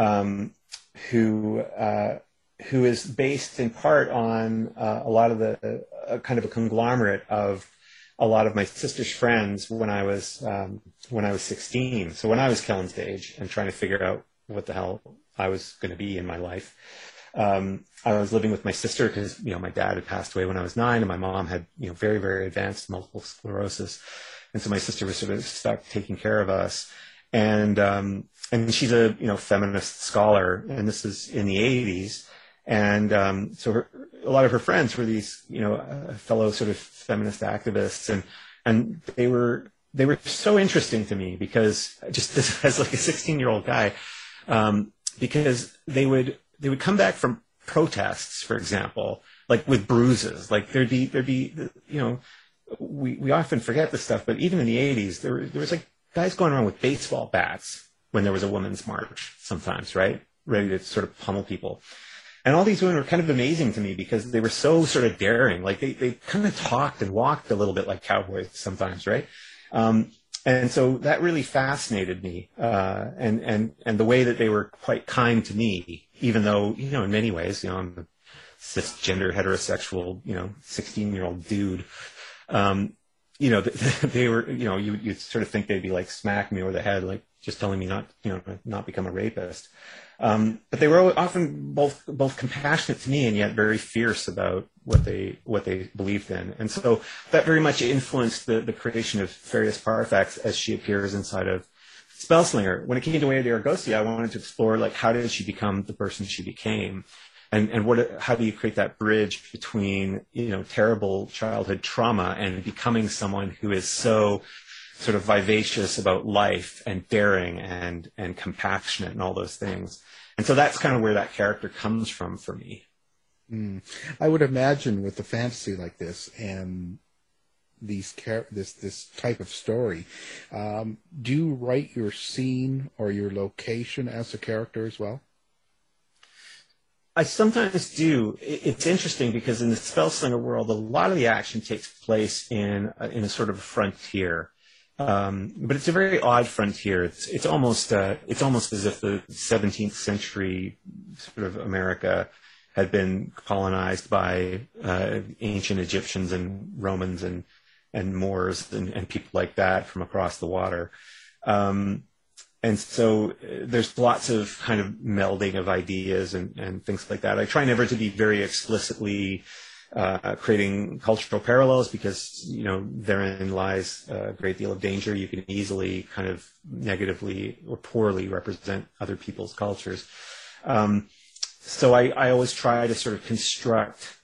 who is based in part on a lot of the kind of a conglomerate of a lot of my sister's friends when I was 16. So when I was Kellen's age and trying to figure out what the hell I was going to be in my life, I was living with my sister because my dad had passed away when I was 9, and my mom had very, very advanced multiple sclerosis. And so my sister was sort of stuck taking care of us, and she's a feminist scholar, and this is in the 80s, and so a lot of her friends were these fellow sort of feminist activists, and they were so interesting to me because just as like a 16-year-old guy, because they would come back from protests, for example, like with bruises, like there'd be We often forget this stuff, but even in the 80s, there was like guys going around with baseball bats when there was a women's march sometimes, right? Ready to sort of pummel people. And all these women were kind of amazing to me because they were so sort of daring. Like they kind of talked and walked a little bit like cowboys sometimes, right? And so that really fascinated me. And the way that they were quite kind to me, even though, in many ways, I'm a cisgender, heterosexual, 16-year-old dude. They were, you'd sort of think they'd be like smacking me over the head, like just telling me not become a rapist. But they were often both compassionate to me and yet very fierce about what they believed in. And so that very much influenced the creation of Farius Parfax as she appears inside of Spellslinger. When it came to Way of the Argosy, I wanted to explore how did she become the person she became? And how do you create that bridge between, terrible childhood trauma and becoming someone who is so sort of vivacious about life and daring and compassionate and all those things. And so that's kind of where that character comes from for me. I would imagine with a fantasy like this and this type of story, do you write your scene or your location as a character as well? I sometimes do. It's interesting because in the Spellslinger world, a lot of the action takes place in a sort of frontier, but it's a very odd frontier. It's almost as if the 17th century sort of America had been colonized by ancient Egyptians and Romans and Moors and people like that from across the water. And so there's lots of kind of melding of ideas and things like that. I try never to be very explicitly creating cultural parallels because, therein lies a great deal of danger. You can easily kind of negatively or poorly represent other people's cultures. So I always try to sort of construct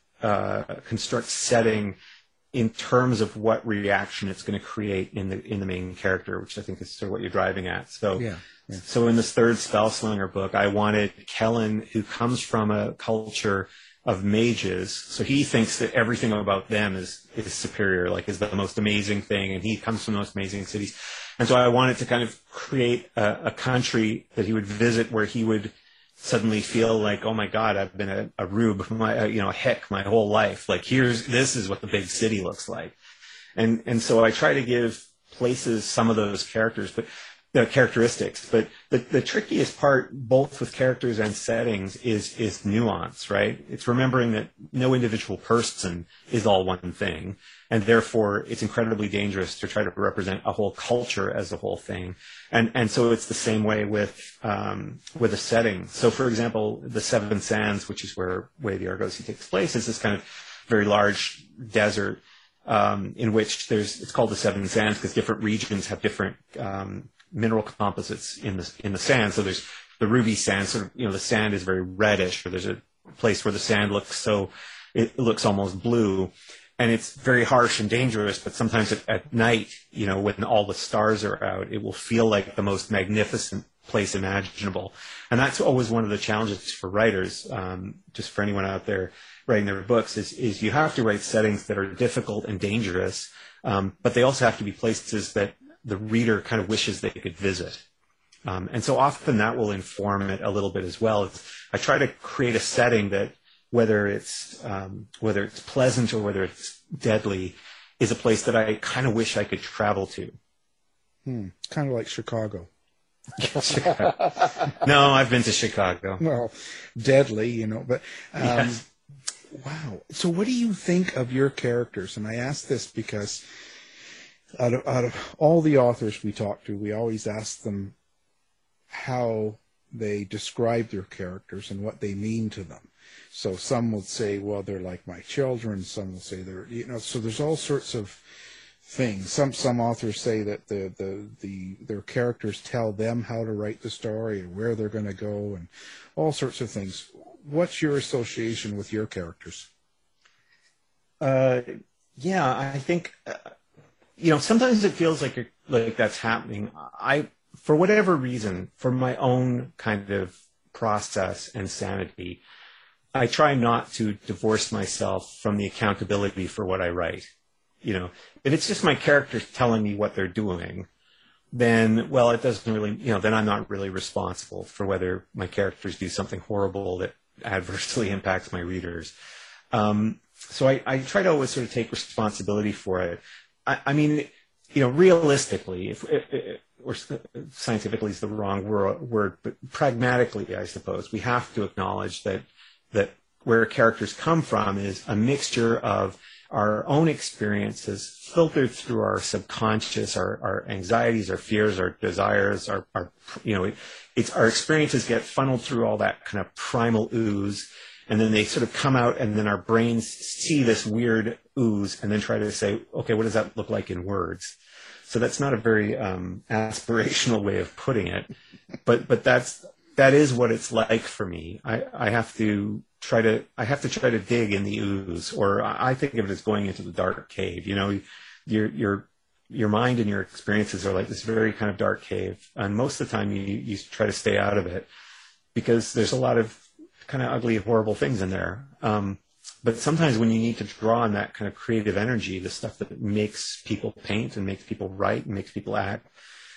setting in terms of what reaction it's going to create in the main character, which I think is sort of what you're driving at. So, So in this third Spellslinger book, I wanted Kellen, who comes from a culture of mages, so he thinks that everything about them is superior, like is the most amazing thing, and he comes from the most amazing cities. And so I wanted to kind of create a country that he would visit where he would suddenly feel like, oh my God, I've been a rube, a hick my whole life. Like this is what the big city looks like. And so I try to give places some of those characteristics. But the trickiest part, both with characters and settings, is nuance, right? It's remembering that no individual person is all one thing. And therefore, it's incredibly dangerous to try to represent a whole culture as a whole thing. And so it's the same way with a setting. So, for example, the Seven Sands, which is where Way the Argosy takes place, is this kind of very large desert in which it's called the Seven Sands because different regions have different mineral composites in the sand. So there's the ruby sand, sort of, the sand is very reddish, or there's a place where the sand it looks almost blue. And it's very harsh and dangerous, but sometimes at night, when all the stars are out, it will feel like the most magnificent place imaginable. And that's always one of the challenges for writers, just for anyone out there writing their books, is you have to write settings that are difficult and dangerous, but they also have to be places that the reader kind of wishes they could visit. And so often that will inform it a little bit as well. I try to create a setting that, whether it's pleasant or whether it's deadly, is a place that I kind of wish I could travel to. Kind of like Chicago. No, I've been to Chicago. Well, deadly, but yes. Wow. So what do you think of your characters? And I ask this because out of all the authors we talk to, we always ask them how they describe their characters and what they mean to them. So some will say, well, they're like my children. Some will say they're, so there's all sorts of things. Some authors say that their characters tell them how to write the story and where they're going to go and all sorts of things. What's your association with your characters? I think, sometimes it feels like that's happening. For whatever reason, for my own kind of process and sanity, I try not to divorce myself from the accountability for what I write. If it's just my characters telling me what they're doing, then, well, it doesn't really, then I'm not really responsible for whether my characters do something horrible that adversely impacts my readers. So I try to always sort of take responsibility for it. I mean, realistically, or scientifically is the wrong word, but pragmatically, I suppose, we have to acknowledge that where characters come from is a mixture of our own experiences filtered through our subconscious, our anxieties, our fears, our desires, our experiences get funneled through all that kind of primal ooze, and then they sort of come out, and then our brains see this weird ooze and then try to say, okay, what does that look like in words? So that's not a very aspirational way of putting it, but that is what it's like for me. I have to try to dig in the ooze, or I think of it as going into the dark cave. Your mind and your experiences are like this very kind of dark cave, and most of the time you try to stay out of it because there's a lot of kind of ugly, horrible things in there. But sometimes when you need to draw on that kind of creative energy, the stuff that makes people paint and makes people write and makes people act,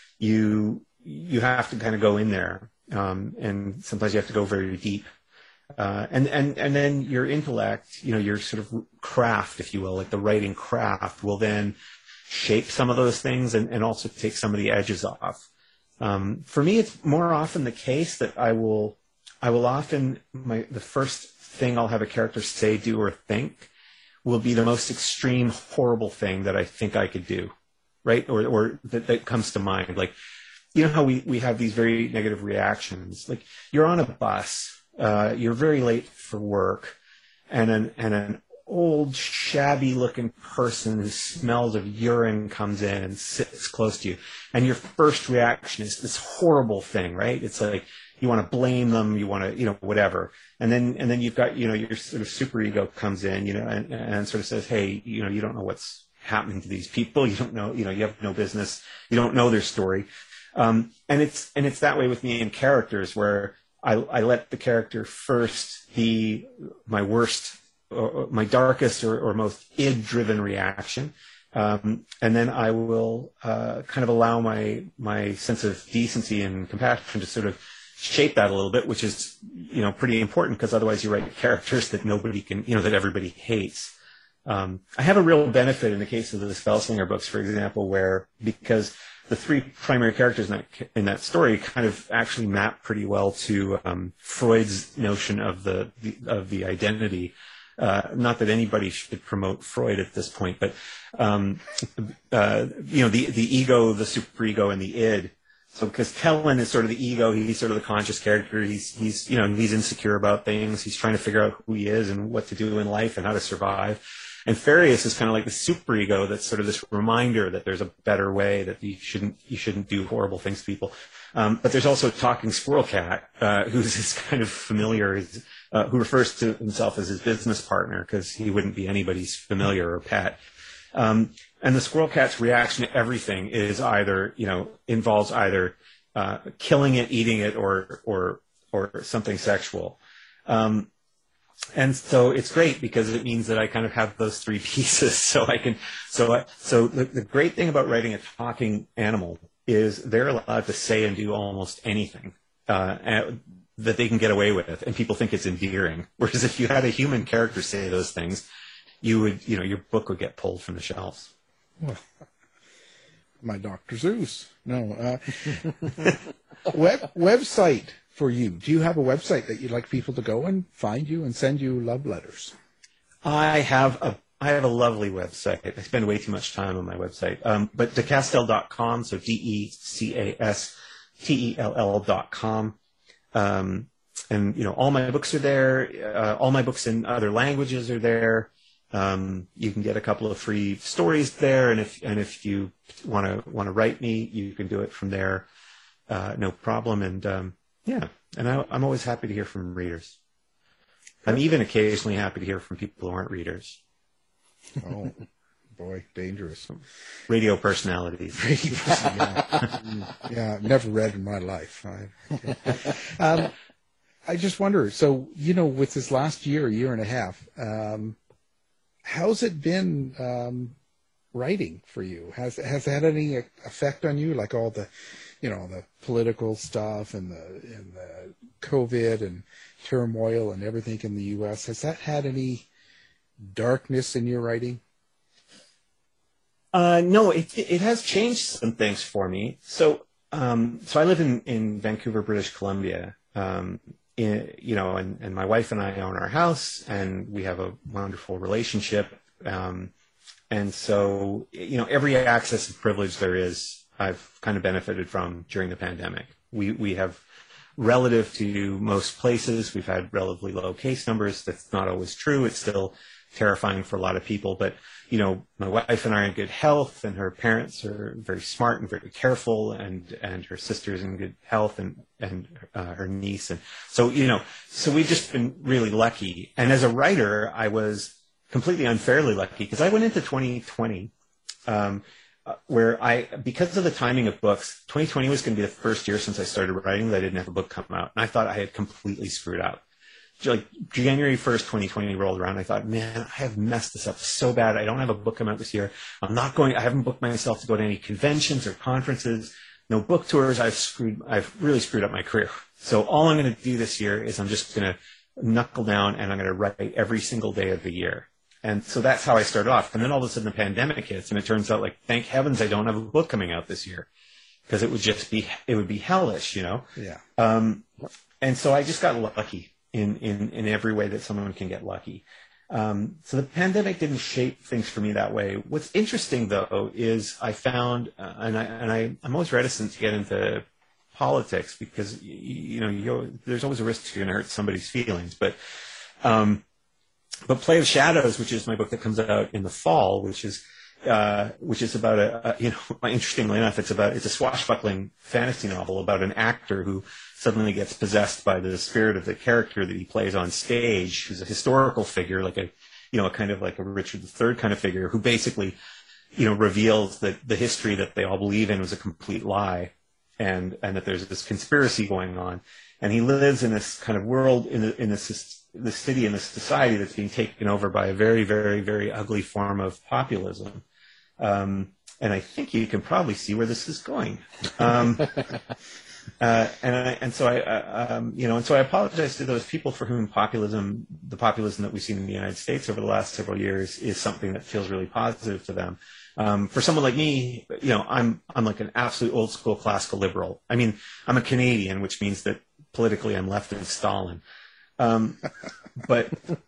you have to kind of go in there. And sometimes you have to go very deep. And then your intellect, your sort of craft, if you will, like the writing craft, will then shape some of those things and also take some of the edges off. For me, it's more often the case that I will often, the first thing I'll have a character say, do, or think will be the most extreme, horrible thing that I think I could do, right? Or that comes to mind. Like, you know how we have these very negative reactions. Like, you're on a bus, you're very late for work, and an old, shabby-looking person who smells of urine comes in and sits close to you, and your first reaction is this horrible thing, right? It's like you want to blame them, you want to, whatever, and then you've got, your sort of superego comes in, and sort of says, hey, you don't know what's happening to these people, you don't know, you have no business, you don't know their story, and it's that way with me in characters where I let the character first be my worst, or my darkest or most id-driven reaction, and then I will kind of allow my sense of decency and compassion to sort of shape that a little bit, which is pretty important, because otherwise you write characters that nobody can, that everybody hates. I have a real benefit in the case of the Spellslinger books, for example, because the three primary characters in that story kind of actually map pretty well to Freud's notion of the identity. Not that anybody should promote Freud at this point, but the ego, the superego, and the id. So, because Kellen is sort of the ego, he's sort of the conscious character. He's insecure about things. He's trying to figure out who he is and what to do in life and how to survive. And Farius is kind of like the superego that's sort of this reminder that there's a better way, that you shouldn't do horrible things to people. But there's also Talking Squirrel Cat, who's this kind of familiar, who refers to himself as his business partner, because he wouldn't be anybody's familiar or pet. And the Squirrel Cat's reaction to everything is involves either killing it, eating it, or something sexual. And so it's great because it means that I kind of have those three pieces. So the great thing about writing a talking animal is they're allowed to say and do almost anything that they can get away with, and people think it's endearing. Whereas if you had a human character say those things, you would, your book would get pulled from the shelves. Well, my Dr. Zeus. No. Website for you. Do you have a website that you'd like people to go and find you and send you love letters? I have a lovely website. I spend way too much time on my website. But decastell.com, so DECASTELL.com. And, all my books are there. All my books in other languages are there. You can get a couple of free stories there, and if you want to write me, you can do it from there, no problem. And I'm always happy to hear from readers. I'm even occasionally happy to hear from people who aren't readers. Oh boy, dangerous. Radio personalities. Yeah, never read in my life. I just wonder. So with this last year and a half. How's it been writing for you? Has it had any effect on you, like all the, the political stuff and the COVID and turmoil and everything in the U.S.? Has that had any darkness in your writing? No, it has changed some things for me. So I live in Vancouver, British Columbia. And my wife and I own our house, and we have a wonderful relationship. And so, every access and privilege there is, I've kind of benefited from during the pandemic. We have, relative to most places, we've had relatively low case numbers. That's not always true. It's still terrifying for a lot of people, but my wife and I are in good health, and her parents are very smart and very careful, and her sister's in good health, and her niece, and so we've just been really lucky. And as a writer, I was completely unfairly lucky, because I went into 2020 where because of the timing of books, 2020 was going to be the first year since I started writing that I didn't have a book come out, and I thought I had completely screwed up. Like January 1st, 2020 rolled around. I thought, man, I have messed this up so bad. I don't have a book come out this year. I haven't booked myself to go to any conventions or conferences, no book tours. I've really screwed up my career. So all I'm going to do this year is I'm just going to knuckle down and I'm going to write every single day of the year. And so that's how I started off. And then all of a sudden the pandemic hits, and it turns out, like, thank heavens I don't have a book coming out this year, because it would be hellish, you know? Yeah. And so I just got lucky in every way that someone can get lucky. So the pandemic didn't shape things for me that way. What's interesting, though, is I found, I'm always reticent to get into politics, because there's always a risk you're going to hurt somebody's feelings. But Play of Shadows, which is my book that comes out in the fall, which is about interestingly enough, it's a swashbuckling fantasy novel about an actor who suddenly gets possessed by the spirit of the character that he plays on stage, who's a historical figure, like a kind of like a Richard III kind of figure, who basically, reveals that the history that they all believe in was a complete lie, and that there's this conspiracy going on. And he lives in this kind of world, in this city, in this society that's being taken over by a very, very, very ugly form of populism. And I think you can probably see where this is going. And so I apologize to those people for whom the populism that we've seen in the United States over the last several years is something that feels really positive to them. For someone like me, I'm like an absolute old school classical liberal. I mean, I'm a Canadian, which means that politically I'm left in Stalin. But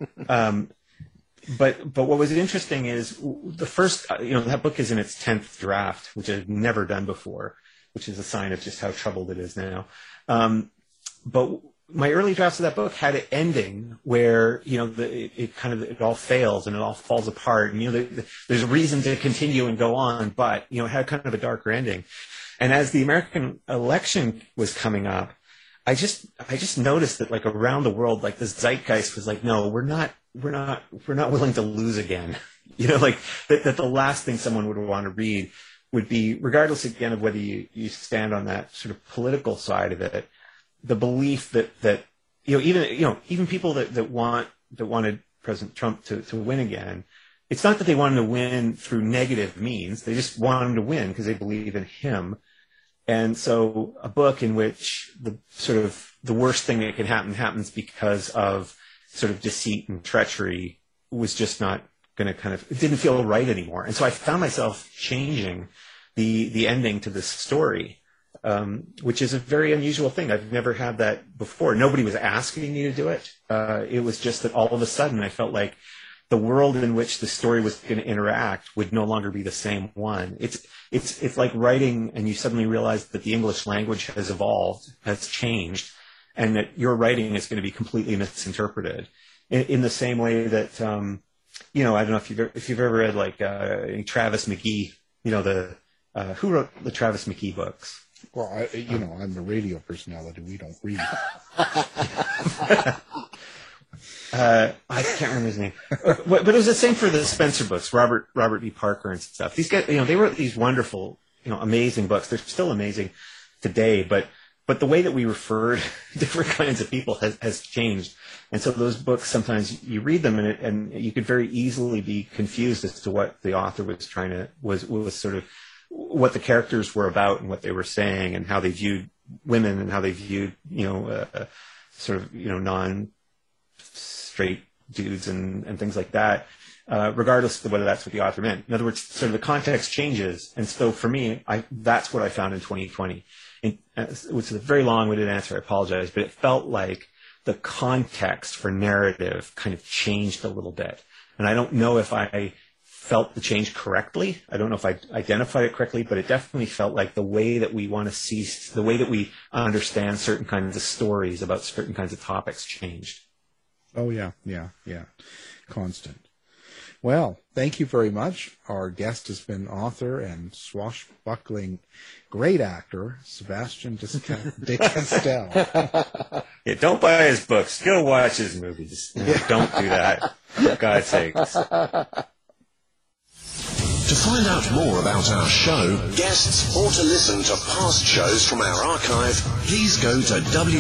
what was interesting is the first, that book is in its 10th draft, which I've never done before, which is a sign of just how troubled it is now. But my early drafts of that book had an ending where, it all fails and it all falls apart. And, there's a reason to continue and go on, but, it had kind of a darker ending. And as the American election was coming up, I just noticed that, like, around the world, like, this zeitgeist was like, no, we're not willing to lose again. Like that the last thing someone would want to read would be, regardless again of whether you stand on that sort of political side of it, the belief that even people that wanted President Trump to win again, it's not that they wanted to win through negative means. They just wanted him to win because they believe in him. And so a book in which the worst thing that can happen happens because of sort of deceit and treachery was just not going to it didn't feel right anymore. And so I found myself changing the ending to this story, which is a very unusual thing. I've never had that before. Nobody was asking me to do it. It was just that all of a sudden I felt like the world in which the story was going to interact would no longer be the same one. It's like writing and you suddenly realize that the English language has evolved, has changed, and that your writing is going to be completely misinterpreted. In the same way that, I don't know if you've ever read like Travis McGee, who wrote the Travis McGee books? Well, I'm a radio personality. We don't read. I can't remember his name, but it was the same for the Spencer books, Robert B. Parker and stuff. These guys, they wrote these wonderful, amazing books. They're still amazing today, but the way that we refer to different kinds of people has changed. And so those books, sometimes you read them and you could very easily be confused as to what the author was sort of what the characters were about and what they were saying and how they viewed women and how they viewed, non-straight dudes and things like that, regardless of whether that's what the author meant. In other words, sort of the context changes. And so for me, that's what I found in 2020. Which is a very long-winded answer, I apologize, but it felt like the context for narrative kind of changed a little bit. And I don't know if I felt the change correctly. I don't know if I identified it correctly, but it definitely felt like the way that we want to see, the way that we understand certain kinds of stories about certain kinds of topics changed. Oh, yeah. Constant. Well, thank you very much. Our guest has been author and swashbuckling great actor, Sebastian de Castell. Yeah, don't buy his books. Go watch his movies. Don't do that, for God's sakes. To find out more about our show, guests, or to listen to past shows from our archive, please go to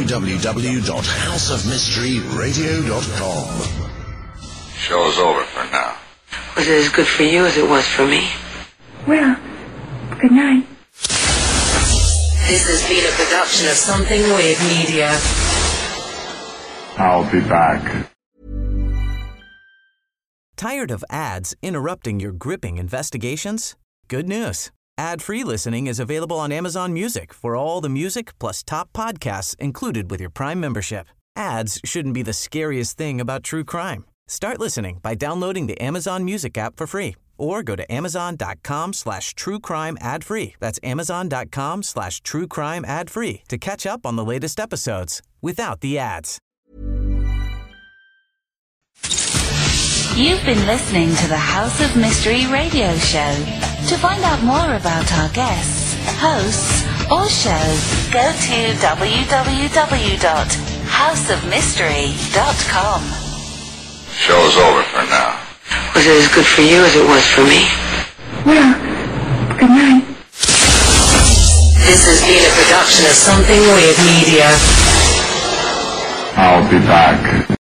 www.houseofmysteryradio.com. Show's over for now. Was it as good for you as it was for me? Well, good night. This has been a production of Something Weird Media. I'll be back. Tired of ads interrupting your gripping investigations? Good news. Ad-free listening is available on Amazon Music for all the music plus top podcasts included with your Prime membership. Ads shouldn't be the scariest thing about true crime. Start listening by downloading the Amazon Music app for free or go to amazon.com/truecrime ad-free. That's amazon.com/truecrime ad-free to catch up on the latest episodes without the ads. You've been listening to the House of Mystery radio show. To find out more about our guests, hosts, or shows, go to www.houseofmystery.com. Show's over for now. Was it as good for you as it was for me? Well, good night. This has been a production of Something Weird Media. I'll be back.